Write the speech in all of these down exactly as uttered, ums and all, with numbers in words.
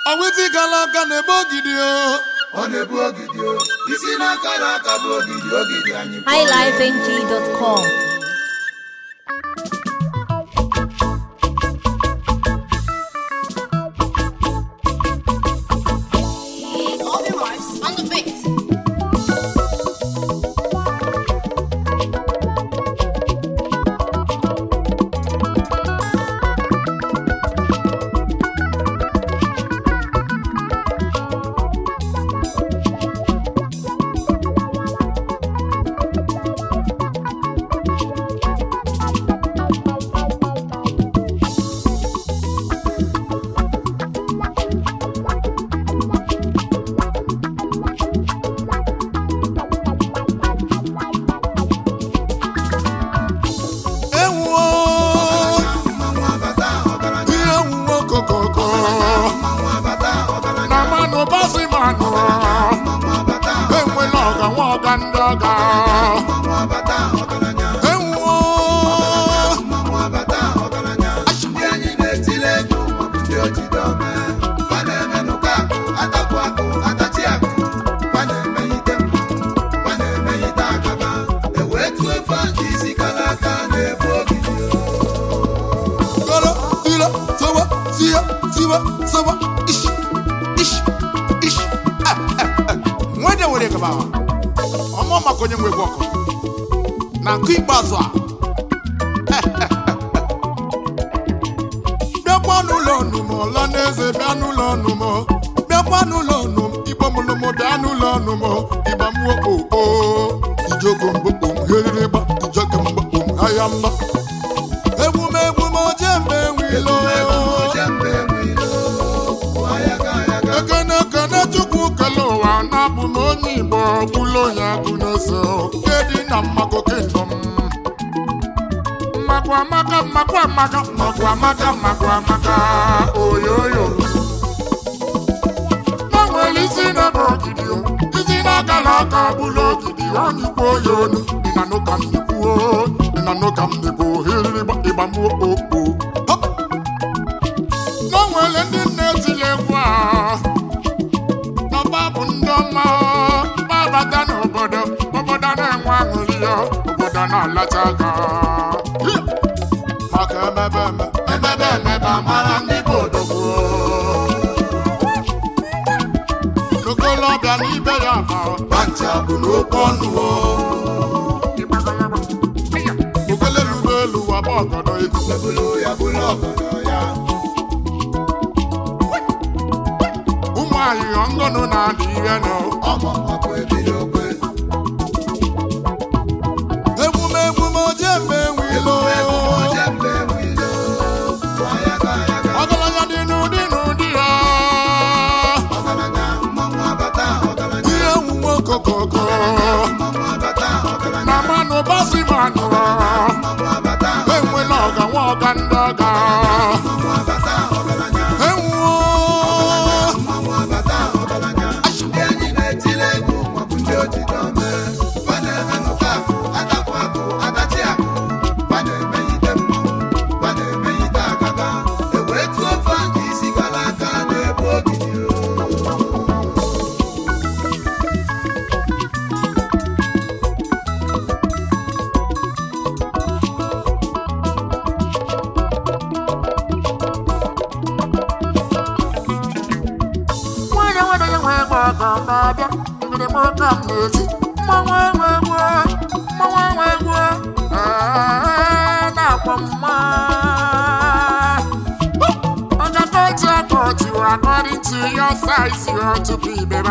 Awiti kalaka nebo gidio. Onebu gidio. Isi na kalaka bo gidio gidio anyi. high life n g dot com. According to your size, you ought to be baby.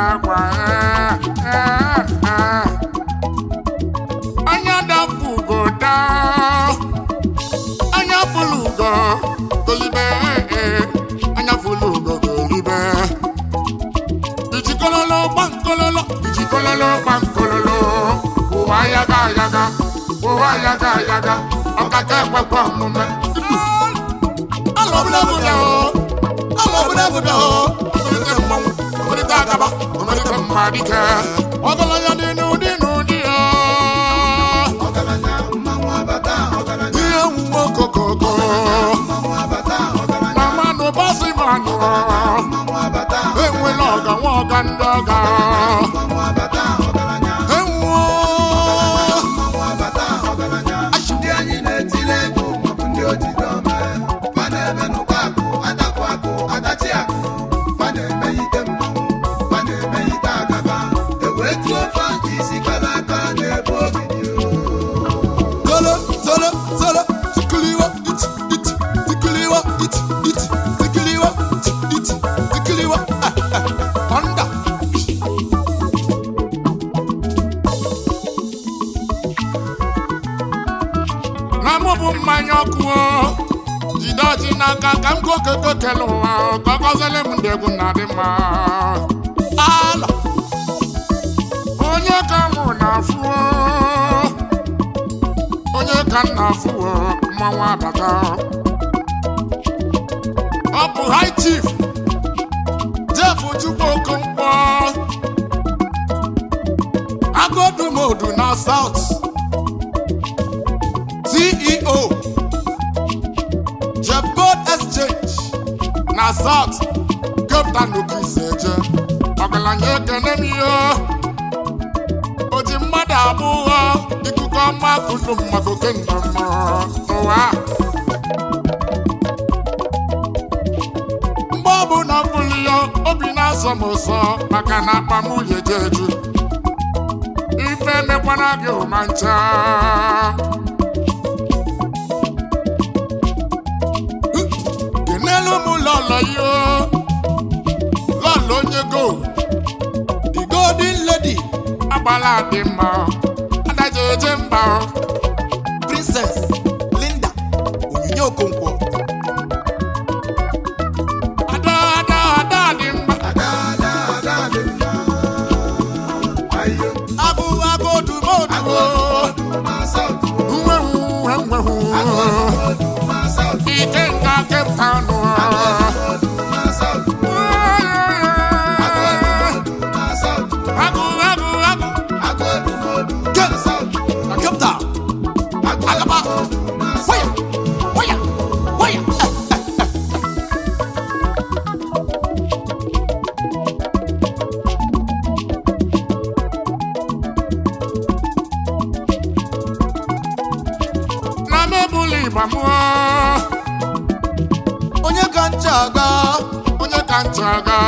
Anya da fugo da, anya fulugo, golibe, anya fulugo, golibe. Ijikololo, bankololo, ijikololo, bankololo. Uwa yaga yaga, uwa yaga yaga. Okake kwekwa mume. Alo bula bula o. Buda buda ho, buda mong, buda gaba, buda madika. Ogalanya dinu dinu dia. Ogalanya mama bata, ogalanya. Dia mwa koko koko. Mama bata, ogalanya. Mama no basi mano. Mama bata. ọga ndị ọga mmanwụ abata ọgaranya enwuo mmanwụ abata ọgaranya ndị anyị na-etile ego maọbụ ndị ojide ome fa na-emenụkọ akụ atakụ akụ atachi akụ fa na-emeghite mmanwụ fa na-emeghite agaba ewee tuo fa isi kara aka na-ebu ogidi Solo, solo, solo, tikiliwa, iti, iti, tikiliwa, iti, iti, tikiliwa, iti, iti, tikiliwa, ah, ah, onda. na mụ bụ mmanya ọkụ jide ọjị n'aka ka m kokoko kele ụwa ka ọ gọziele m ndị egwu na-adị mma Ala, onye ka mụ na-afụ onye ka m na-afụ mmanwụ abata ọ bụ high chief Jeff Chukwu Okonkwo Agodumodu na South. C E O, Jebgold Exchange na South Cape Town Okiseje ọgaranya ekene m ihe o ji mmadụ abụọ ikuku ọma kudu mmadụ kenda mma n'ụwa mgbe ọ bụ na ọ bụrụ ya obi na-asọ m ụsọ maka na akpa m yeje eju ife emekwana gị ụma ncha kenelu m lọlọ yo, lọlọ onye go the golden lady, agbala dị mma adaje eje mba Princess Linda Onyinye Okonkwo. ada ada ada dị mma ada ada ada dị mma ayo Agụ Agodumodu, Agodumodu na South nwehu nwehu Agodumodu na South ike nga Cape Town Agodumodu na South Agodumodu na South agụ agụ agụ Agodumodu na South na Cape Town. Agodumodu na South Waya, waya, eh, na mebuli ịgba mụọ onye ka ncha aga, onye ka ncha aga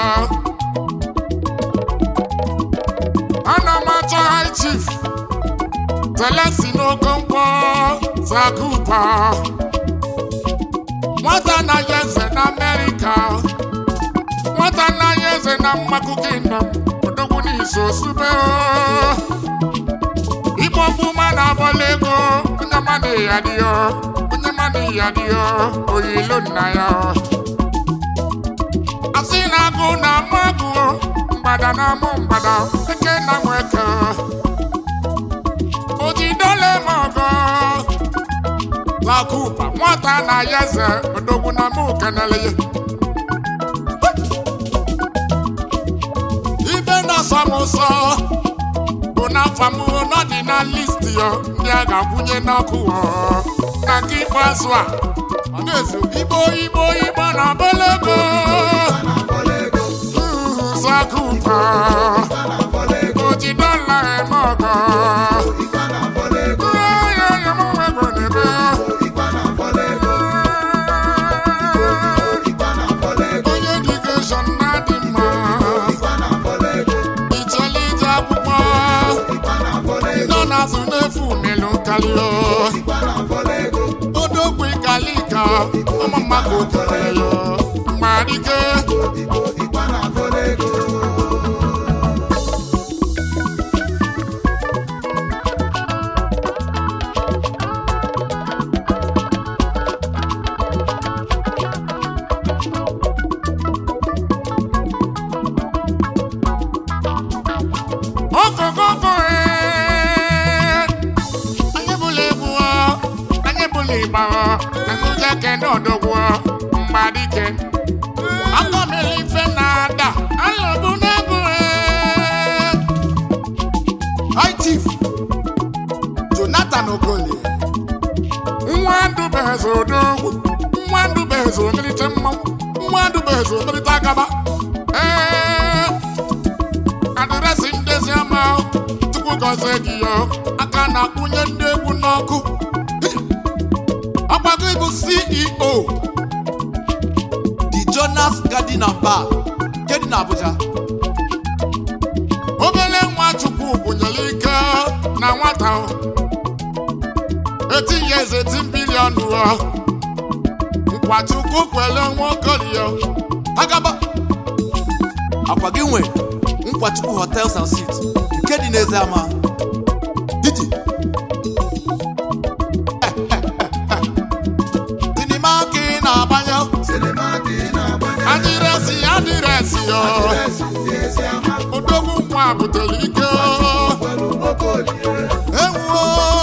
ana m achọ high chief Telesi n'Okonkwo Zakupa nwata anaghị eze na Amerịka nwata anaghị eze na Mmakụ Kingdom odogwu n'iso sube igbo mgbuma na-abọla ego onye mmadụ ya dị ya onye mmadụ ya dị ya oyilo nna ya asị na agụ na amụ agụ mgbada na amụ mgbada eke na nweke ojidole m ọgọ Zakupa nwata na ya eze odogwu na mụ kenele ya ibe na-asọ m ụsọ bụ n'afọ m nọ dị na list ya ndị a ga-akwụnye n'ọkụ na nke ikpeazụ a ọ na-ezu igbo igbo igbo na bologo Zakupa ojidole m ọgọ onye digeshọn na-adị mma ijelije akwụkwọ nọ n'azụ n'efu melu kalio odogwu ikalika ụmụ mmadụ kere ya mmadike okokoko anyị bụla egwu anyị bụla ịgba akụje kene odogwu mgbadike akọmeli ife na-ada alụbụ n'egwu High Chief Jonathan Okoli, nwa ndụbeze odogwu nwa ndụbeze omelite mmanwụ nwa ndụbeze omelite agaba ee gọzie gị yo aka na-akwụnye ndị egwu n'ọkụ ọgbago ịbụ C E O The Jonas Garden and Bar nke dị n'Abuja. obele nwa Chukwu bunyere ike na nwata eighteen years eighteen billion nkwa Chukwu kwele nwokorio Agaba akwa gị nwe nkwa Chukwu hotels and suites nke dị n'eze ama Didi sinima ka na-abanye adịresi adịresi yo odogwu nwa butere ike ewuo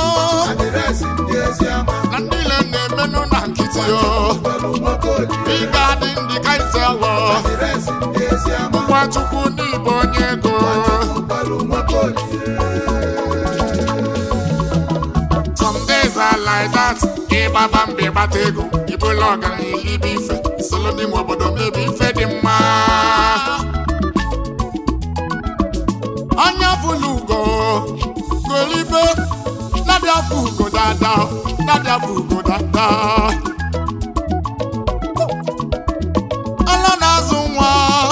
na ndị ile na-emenụ na nkịtị yo ịga dị ndị ka ise wọ ngwa Chukwu n'Igbo onye ego some days are like that ịgbaba mbe gbata ego ibụla ọgaranya ibe ife solo n'ime obodo mebi ife dị mma anya fụlụ ugo golibe na-abịa fụ ugo dada na-abịa fụ ugo dada ala na-azụ nwa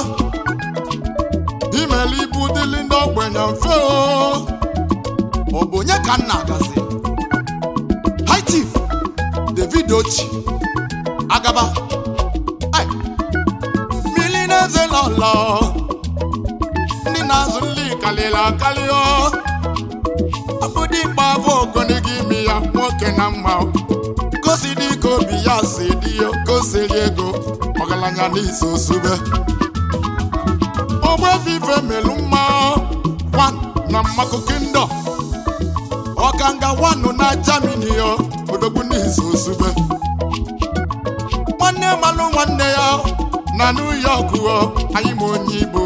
imeli ibu dịlị ndị ogbenye mfe o ọ bụ onye ka nna agazi High Chief David Ochi Agaba ai mmiri na-eze lọlọ ndị na-azụ nli kalịla akali o abụdị ikpe abụ ogonigi imi ya nwoke na mma gosi dị ka obi ya si dị yo gosiri ego ọgaranya n'iso sube ogbe vive melu mma wan na Mmakụ Kingdom ọkanga wanụ na Germany yo odogwu n'iso sube nwanne malụ nwanne ya na New York o anyị ma onye Igbo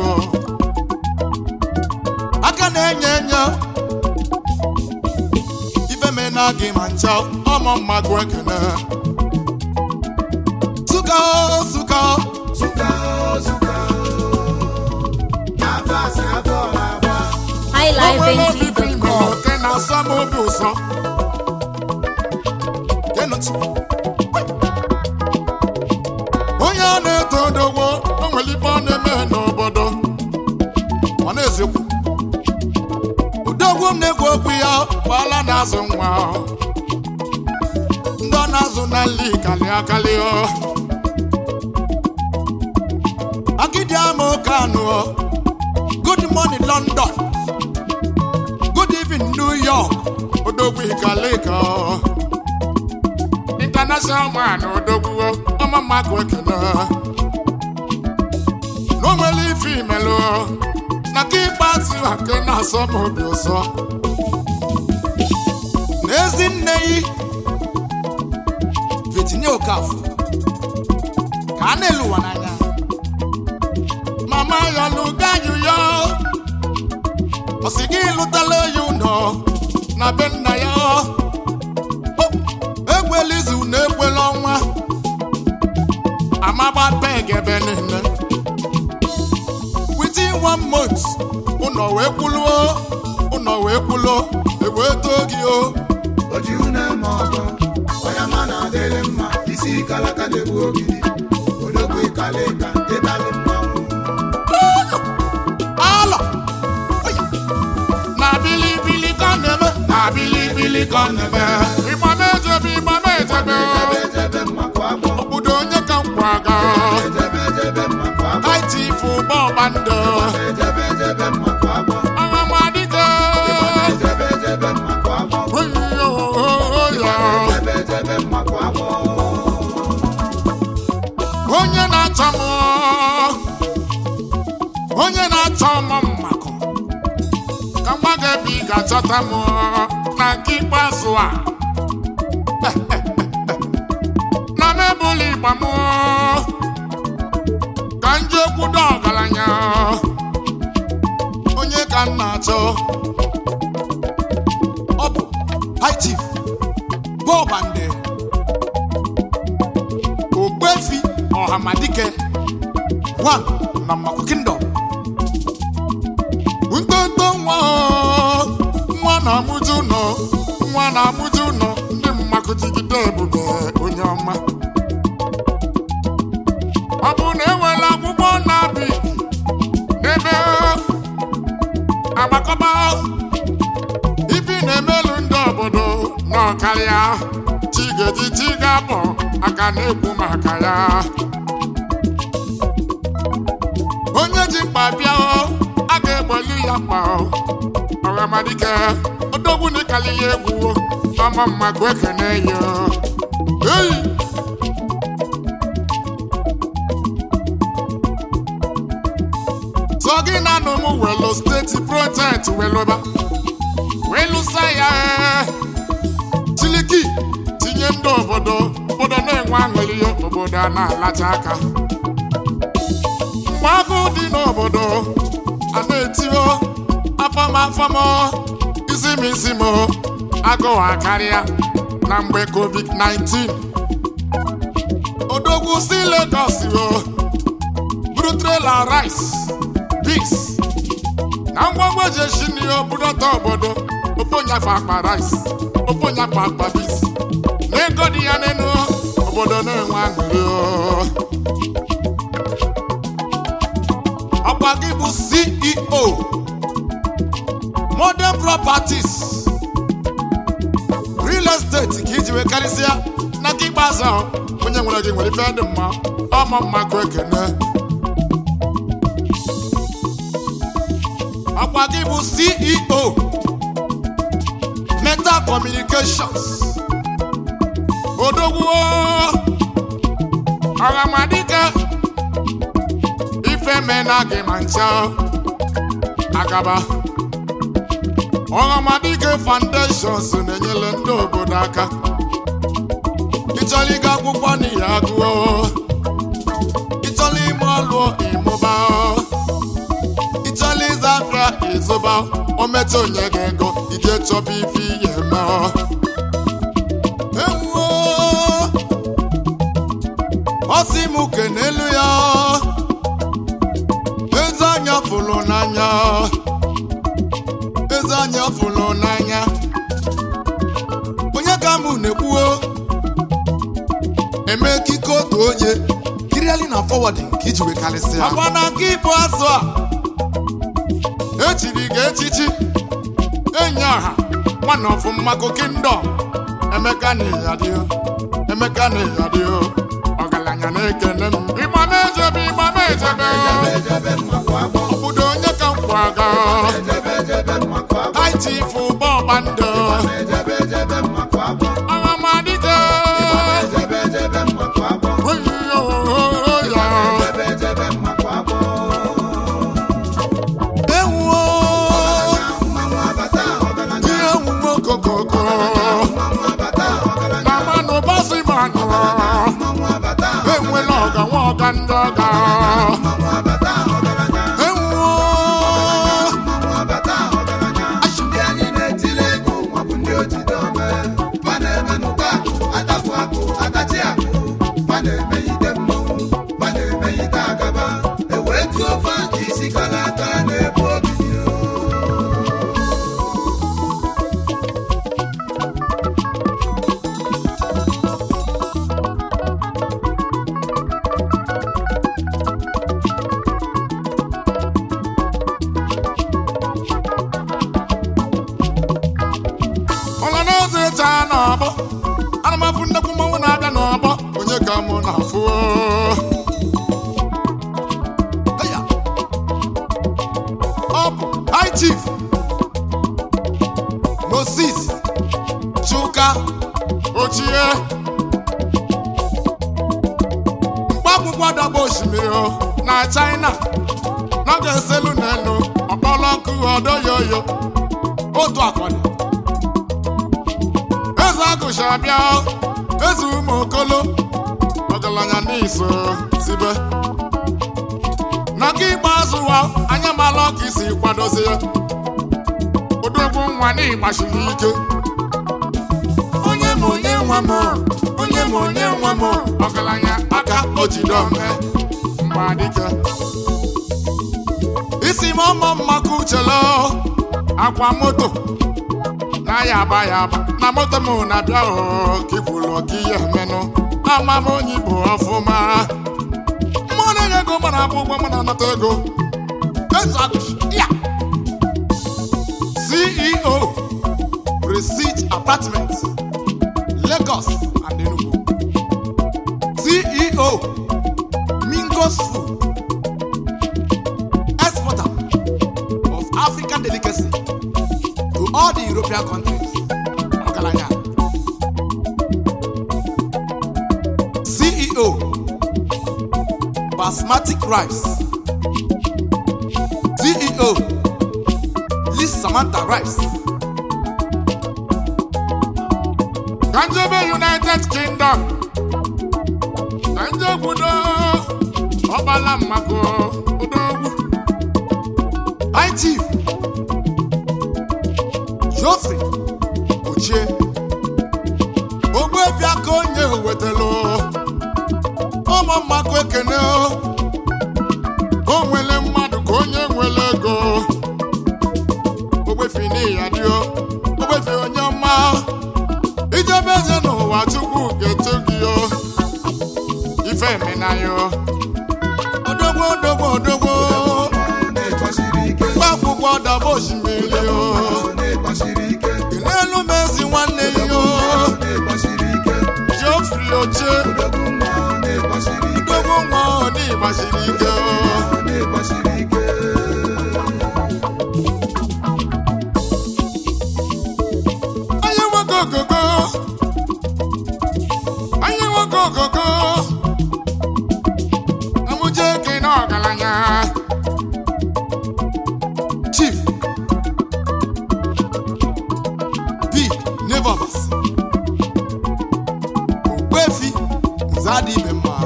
aka na-enye enye ife mena gị ma ncha ọmụ mmagụ ekene suka suka high life n g dot com. oke na-asa m obi ụsọ kenụtụ onye a na-eto odogwo o nwere ife ọ na-eme n'obodo ọ na-ezekwu udogwu m na-ekwu okwu ya gbala na-azụ nwa ndị ọ na-azụ na nli kalị akalị o akịdị ama oke anụ good morning London good evening New York odogwu ikalịka international man odogwu ọma Mmakụ ekene na o nwere ife imelụ na ka ịkpatụ ake na-asọ m obi ụsọ n'ezi nne yi Virginia Okafor ka a na-elu ụwa n'anya mama ya lụga yuyo ọ sị gị lụtala ya ụnọ na be nna ya ekwela izu na ekwela ọnwa amagba peg ebe niile within one month ụnọ wee kwuluo ụnọ wee kwuluo ewee too gị o oji une ma ọgọ onye ma na-adịrị mma isi kalaka na-egbu ogidi odogwu ikalịka ịtalị mmanwụ ala na bilibili ka ọ na-eme na bilibili ka ọ na-eme ịgba mejebe ịgba mejebe ejebe mmakụ agbọ obodo onye ka nkwa aga ejebe ejebe mmakụ agbọ High Chief Bọbando ejebe ejebe mmakụ agbọ Ọhamadike ejebe ejebe mmakụ agbọ ya ejebe ejebe mmakụ agbọ onye na-achọ m onye na-achọ m Mmakụ ka nwa gị ebe ị ga-achọta m na nke ikpeazụ a na mebụlụ ịgba m ka nje kwudo ọgaranya onye ka m na-achọ ọ bụ High Chief Bọbando Ogbuefi Ọhamadike one na Mmakụ Kingdom ntonto nwa na-amụju nọ nwa na-amụju nọ ndị mmakụ jigide ebube onye ọma ọ bụ na enwere akwụkwọ na-abị n'ebe agbakọba ibi na-emelu ndị obodo n'ọkarịa chigeji chi ga-abọ aka na-ekwu maka ya onye ji mkpa bịa a ga-egboli ya mkpa ọghamadike odogwu n'ịkali ya egwu ọma mmakụ ekene ya eyi so gị na anụ m welu steeti projekt weluba welusa ya chiliki tinye ndị obodo obodo na-enwe aṅụrị ya obodo a na-alacha aka mgbe agụ dị n'obodo a na-etio afọmafọm isi m isi m agụwa karịa na mgbe covid nineteen odogwu si Lagos buru trela rice beans na ngwangwa eji esi n'ihe obudota obodo oponyafe akpa rice oponyafe akpa beans na ego dị ya n'elu obodo na-enwe aṅụrị ọkwa gị bụ C E O Modern Properties Real Estate ka iji wee karịsịa na ka ikpeazụ onye nwere gị nwere ife dị mma ọma mmakụ ekene ọkwa gị bụ C E O Meta Communications odogwu ọghamadike ife mena gị ma ncha agaba ọghamadike Foundations na-enyere ndị obodo aka ịchọrọ ịga akwụkwọ n'ihe agụọ ịchọrọ ime ọlụ ịmụba ịchọrọ ịza afịa ịzụba o metụ onye gị ego ije chọba ife ihe eme ewuo ọ sị m kenelu ya eze anya fụlụ n'anya eze anya fụlụ n'anya onye ka mụ na-ekwuo eme kike otu onye kiriali na forwarding ka iji wee karịsịa agwa na nke ịbụ azụ a echiri ga echichi enyi ọha nwana ọfụ mmakụ kingdom emeka na ịyadio emeka na ịyadio ọgaranya na-ekene m ịgba na-ejebe ịgba na-ejebe obodo onye ka nkwa aga aitifu bọbandụ ọghamadike ewuo ihe owuwe okokoko na manụ bọsị manụ enwela ọga nwa ọga ndị ọga Chief Moses Chuka ochie mkpakwụkwọ daba osimiri na China n'oge eselu n'elu ọkpọrọ nkụ ọdoyoyo otu akọni eze agụcha bịa eze ụmụ okolo ọgaranya n'iso sibe na nke ikpeazụ wa anya mala ọka isi kwadozi ya odogwu nwa n'ịgbachiri ike onye ma onye nwa m onye ma onye nwa m ọgaranya aka ojidome mgbadike isi m ọmọ mmakụ uchelo akwa moto ya aba ya aba na moto m na-abịa o ka ifulu ka ihe menụ ama m onye Igbo ọfụma mụ na-enye ego mana abụ ụgwọ m na-anata ego C E O Prestige Apartments Lagos and Enugu C E O Mingos Food exporter of African delicacy to all the European countries. Ogalanya. C E O Basmati Rice. C E O Liz Samantha Rice. Kanjobe United Kingdom. Kanjobudo Obala Mako Udogu. I Chief Geoffrey Uche Ogbe Biako Nye Wetelo Omo Mako Ekene O nwele mmadụ ka onye nwele ego Ogbe Fini Adio Ogbe Fi onye ọma Ijebe eze n'ụwa Chukwu ga-eto gị yo Ife emena yo Odogwo odogwo odogwo Gbakwụkwọ daba osimiri yo Inelu mezi nwanne yo Geoffrey Oche Odogwu nwa n'ịgbasiri ike Anyị nwoke ogogo Anyị nwoke ogogo Amụje eke na ọgaranya Chief P. Nevovas Ogbefi Nzadi Ibemma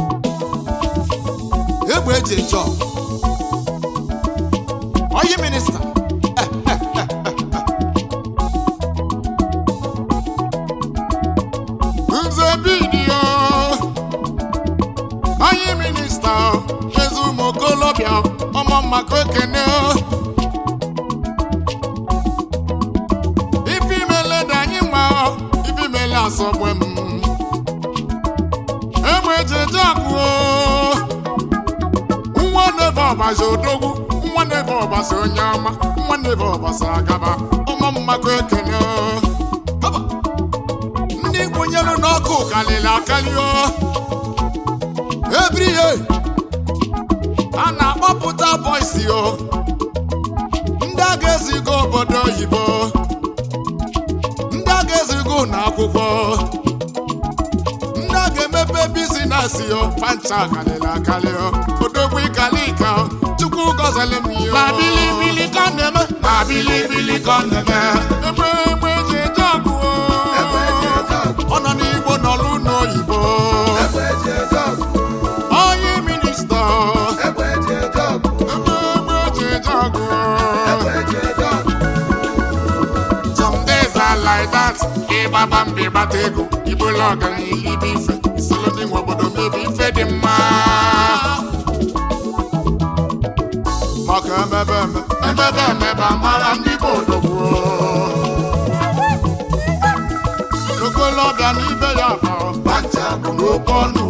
Egbe eji ejo Oyi Minista Nze Bidio Oyi Minista Ezumokolobia Ọmọ Mako Ekene Ifi mele danyi ma Ifi mele asọgbe m Egbe eji ejo akụ Nwa nebe ọbasi odogwu Nwa nebe ọbasi onye ọma Nwa nebe ọbasi agaba Ọmọ Mako Ekene Ndị kwụnyelu n'ọkụ kalili akali o Every year a na-akpọpụta boisi o Ndị a ga-ezigo obodo oyibo Ndị a ga-ezigo n'akwụkwọ Ndị a ga-emepe bizinesi o Pancha kalili akali o Odogwu ikalika o Chukwu gọzeli m yo Na bilibili ka na-eme Na bilibili ka na-eme Egbe egbe eji eje ọgụ o Ọ nọ n'Igbo n'ọlụ n'oyibo Onye minista Egbe eji eje ọgụ Some days are like that Ịgbaba mbe gbata ego Ibola ọgaranya ilibe ife Isolo ndị nwe obodo mebe ife dị mma Maka emebe eme Emebe emebe amara ndị bụ odogwu Okolobịa n'ibe ya bụ Pancha bụ n'oke ọnụ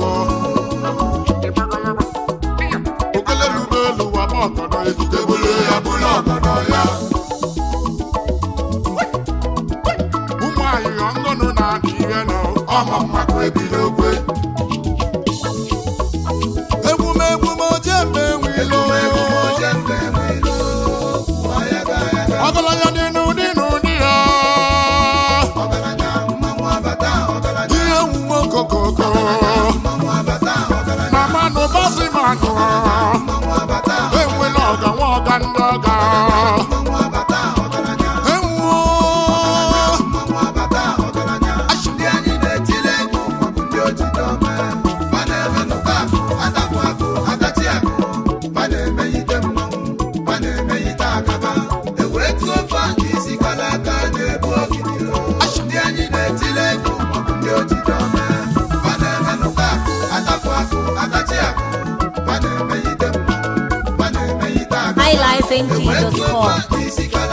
Okelelube elu waba ọgọdọ ejidebule ya bụla ọgọdọ ya Ụmụ ayịyọ ngọnụ na-adị ihe nọ Ọmọ Mako ebido okwe Emume emume ojembe nwilo Ọgaranya dị n'ụdị n'ụdị ya Ihe omume okokoko Na mmanụ basi manụ Enwela ọga nwa ọga ndị ọga Enwo Ndị anyị na-etile egwu maọbụ ndị ojide ome Ma na-eme n'ụka akụ, atapụ akụ, atachi akụ Ma na-emeghite mmanwụ, ma na-emeghite akaba Ewetu ofe aka isi kala aka na-ebu ogidi Ndị anyị na-etile egwu maọbụ ndị ojide ome Ma na-eme n'ụka akụ, atapụ akụ, atachi akụ Ma na-emeghite mmanwụ, ma na-emeghite akaba high life N G dot com. Ewetu ofe aka isi kala